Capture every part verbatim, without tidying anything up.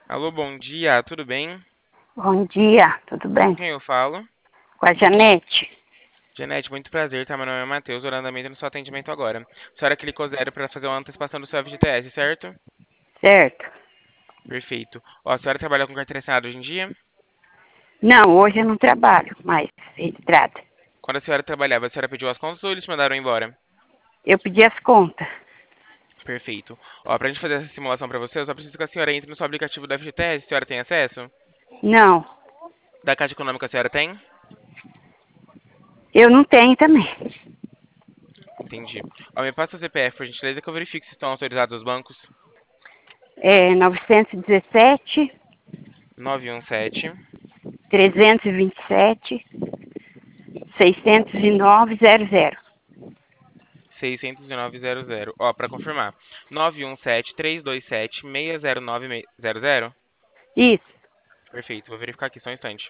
Alô, bom dia, tudo bem? Bom dia, tudo Com bem? quem eu falo? Com a Janete? Janete, muito prazer, tá? Meu nome é Matheus, orando no seu atendimento agora. A senhora clicou zero para fazer uma antecipação do seu F G T S, certo? Certo? Perfeito. Ó, a senhora trabalha com carteira assinada hoje em dia? Não, hoje eu não trabalho mais registrada. Quando a senhora trabalhava, a senhora pediu as contas ou eles te mandaram embora? Eu pedi as contas. Perfeito. Ó, pra gente fazer essa simulação pra você, eu só preciso que a senhora entre no seu aplicativo do F G T S, a senhora tem acesso? Não, Da Caixa Econômica a senhora tem? eu não tenho também. Entendi. Ó, me passa o C P F, por gentileza, que eu verifico se estão autorizados os bancos. É novecentos e dezessete, nove um sete, trezentos e vinte e sete, seiscentos e nove zero zero. seis zero nove zero zero. Ó, pra confirmar. nove um sete, três dois sete, seis zero nove zero zero. Isso. Perfeito, vou verificar aqui só um instante.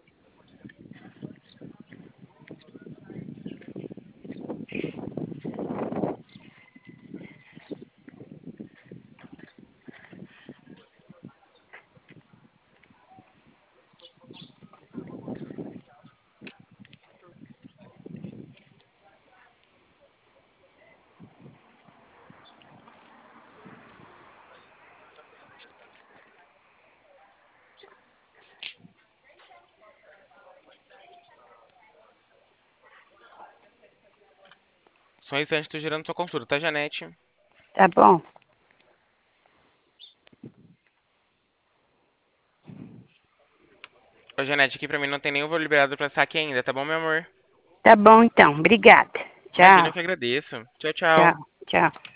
Só um instante, tô gerando sua consulta, tá, Janete? Tá bom? Ô, Janete, aqui pra mim não tem nenhum voo liberado pra saque ainda, tá bom, meu amor? Tá bom então. Obrigada. Imagina, eu Tchau. que agradeço. Tchau, tchau. Tchau. Tchau.